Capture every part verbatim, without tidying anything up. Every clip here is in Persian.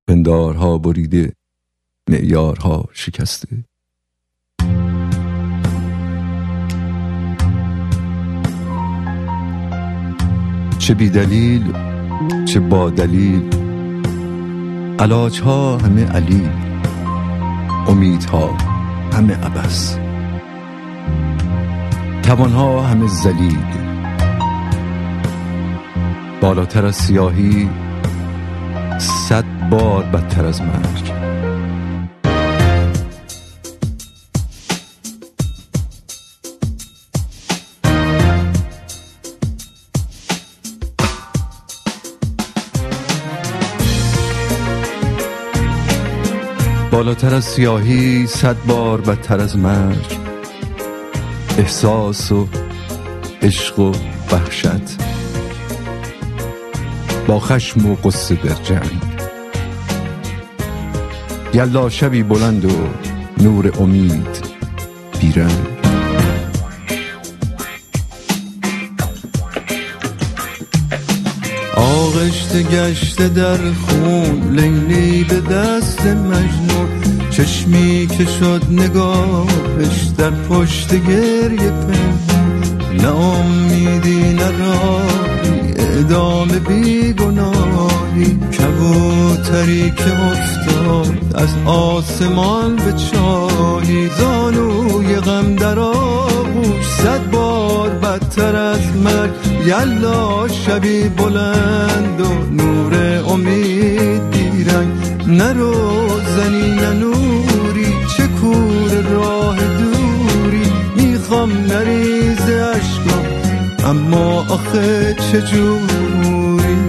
پندارها بریده، معیارها شکسته. چه بی دلیل چه با دلیل، علاجها همه علیل، امیدها همه عبث، توانها همه ذلیل. بالاتر از سیاهی صد بار بدتر از مرگ. بالاتر از سیاهی صد بار بدتر از مرگ. احساس و عشق و وحشت، با خشم و غصه در جنگ. یلا شبی بلند و نور امید بیرنگ. آغشته گشته در خون، لیلی به دست مجنون. چشمی که شد نگاهش در پشت گریه پنهون. نه امیدی نه راهی، اعدام بیگناهی. کبوتری که افتاد از آسمان به چاهی. زانوی غم در آغوش صد بار بدتر از مرگ. یلا شبی بلند و نور امید بیرنگ. نرو زنی نه نوری، چه کور راه دوری. میخوام نریز عشقم اما آخه چجوری.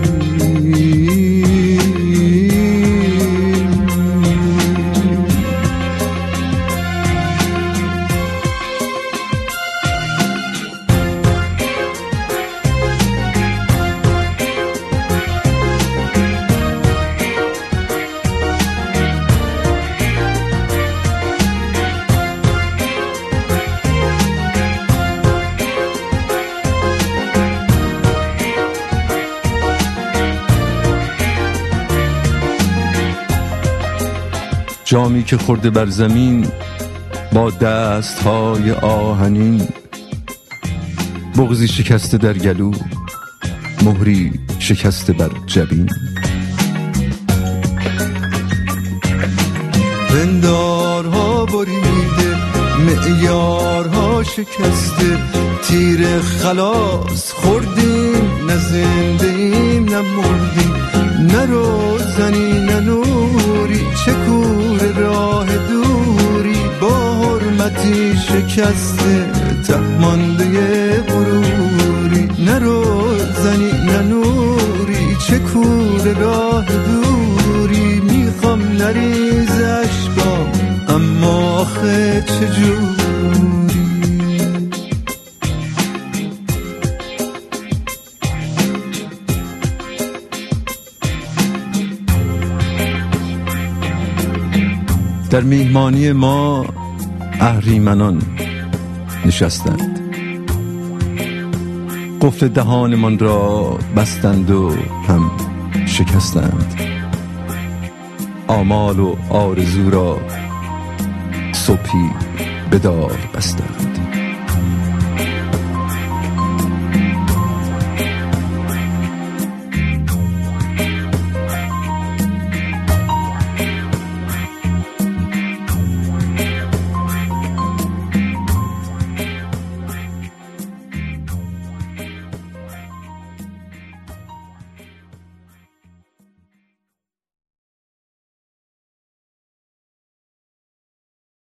جامی که خورده بر زمین با دستهای آهنین. بغضی شکسته در گلو، مهری شکسته بر جبین. پندارها بریده، معیارها شکسته. تیر خلاص خوردیم، نه زنده ایم نه مردیم. نرو زنی نه نوری، چه کور راه دوری. با حرمتی شکسته تهمانده غروری. نرو زنی نه نوری، چه کور راه دوری. میخوام نریز عشقام اما آخه چجوری. در میهمانی ما اهریمنان نشستند. قفل دهانمان را بستند و هم شکستند. آمال و آرزو را صبحی به دار بستند.